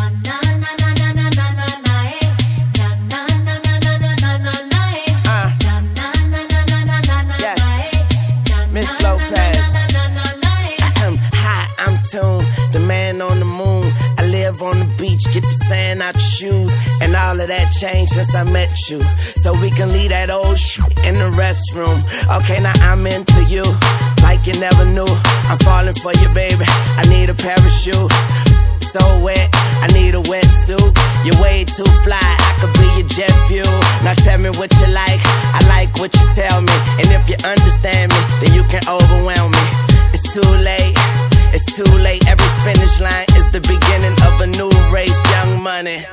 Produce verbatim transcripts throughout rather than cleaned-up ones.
The man on the moon, I live on the beach, get the sand out your shoes. And all of that changed since I met you. So we can leave that old shit in the restroom. Okay, now I'm into you, like you never knew. I'm falling for you, baby, I need a parachute. So wet, I need a wetsuit. You're way too fly, I could be your jet fuel. Now tell me what you like, I like what you tell me. And if you understand me, then you can overwhelm me. It's too late, it's too late. Every finish line is the beginning of a new race. Young Money.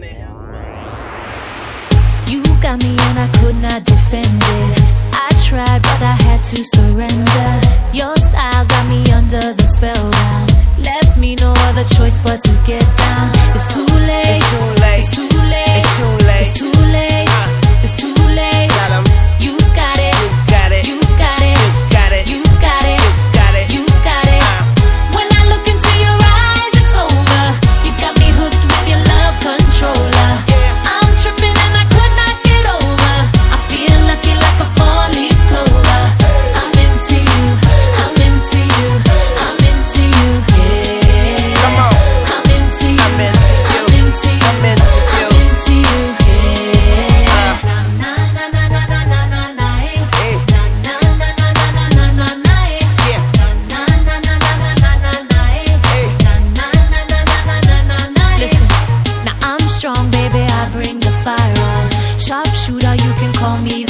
You got me and I could not defend it. I tried but I had to surrender. Your style got me under the spellbound. Left me no other choice but to get down. It's too late, it's too late, it's too late, it's too late, it's too late, uh, it's too late. Got 'em. You got it, you got it, you got it, you got it, you got it, you got it, you got it. Uh. When I look into your eyes, it's over. You got me hooked with your love controller. Yeah. I'm tripping and I could not get over. I feel lucky like a four-leaf clover. I'm into you, I'm into you, I'm into you. Yeah. Come on. I'm into you, I'm into you, I'm into you, I'm into you, I'm into you. Yeah. Uh. Na na na na na na na na. Hey. Na na na na na na na na na. Yeah. Na na na na na na na na. Hey. Na na na na na na na na. Listen, now I'm strong, baby. I bring the fire on. Sharpshooter, you can call me